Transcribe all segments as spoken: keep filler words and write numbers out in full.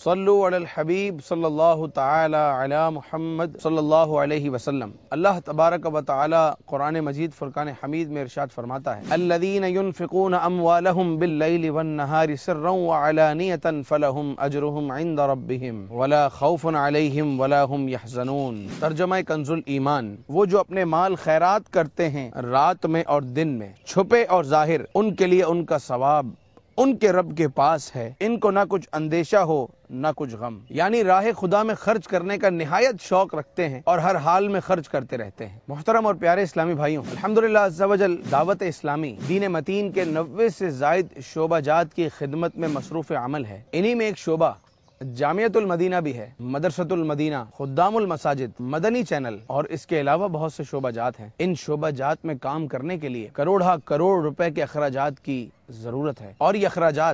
صلو علی الحبیب صلی اللہ تعالی علی محمد صلی اللہ علیہ وسلم۔ اللہ تبارک و تعالی قرآن مجید فرقان حمید میں ارشاد فرماتا ہے الذین ينفقون اموالهم باللیل والنہار سرا وعلانیۃ فلہم اجرهم عند ربهم ولا خوف علیہم ولا هم يحزنون۔ ترجمہ کنز الایمان، وہ جو اپنے مال خیرات کرتے ہیں رات میں اور دن میں، چھپے اور ظاہر، ان کے لیے ان کا ثواب ان کے رب کے پاس ہے، ان کو نہ کچھ اندیشہ ہو نہ کچھ غم، یعنی راہ خدا میں خرچ کرنے کا نہایت شوق رکھتے ہیں اور ہر حال میں خرچ کرتے رہتے ہیں۔ محترم اور پیارے اسلامی بھائیوں، الحمدللہ عز و جل دعوت اسلامی دین متین کے نوے سے زائد شعبہ جات کی خدمت میں مصروف عمل ہے۔ انہی میں ایک شعبہ جامعۃ المدینہ بھی ہے، مدرسۃ المدینہ، خدام المساجد، مدنی چینل اور اس کے علاوہ بہت سے شعبہ جات ہیں۔ ان شعبہ جات میں کام کرنے کے لیے کروڑہ کروڑ روپے کے اخراجات کی ضرورت ہے، اور یہ اخراجات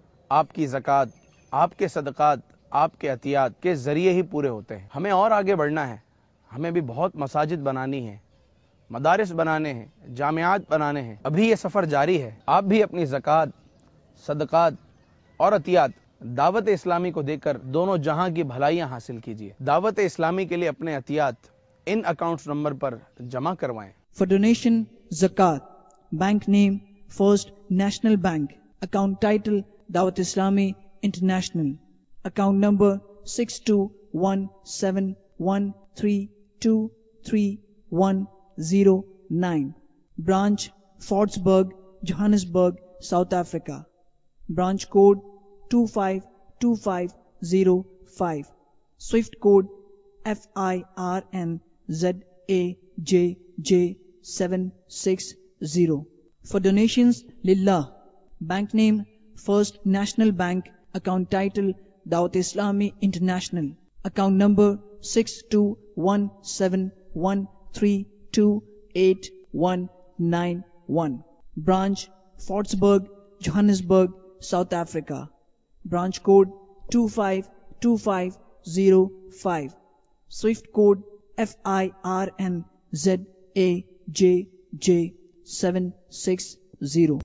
آپ کی زکوٰۃ، آپ کے صدقات، آپ کے عطیات کے ذریعے ہی پورے ہوتے ہیں۔ ہمیں اور آگے بڑھنا ہے، ہمیں بھی بہت مساجد بنانی ہے، مدارس بنانے ہیں، جامعات بنانے ہیں۔ ابھی یہ سفر جاری ہے، آپ بھی اپنی زکوٰۃ، صدقات اور عطیات دعوت اسلامی کو دے کر دونوں جہاں کی بھلائیاں حاصل کیجیے۔ دعوت اسلامی کے لیے اپنے عطیات ان اکاؤنٹس نمبر پر جمع کروائیں۔ For donation, zakat, bank name, First National Bank, account title, Dawat Islami International, account number six two one seven one three two three one zero nine, branch Fordsburg, Johannesburg, South Africa, branch code two five two five zero five, Swift code F I R N Z A J J seven six zero. For donations, Lillah, bank name First National Bank, account title Dawat Islami International, account number six two one seven one three two eight one nine one, branch Fordsburg, Johannesburg, South Africa, branch code two five two five zero five, Swift code F I R N Z A J J seven six zero.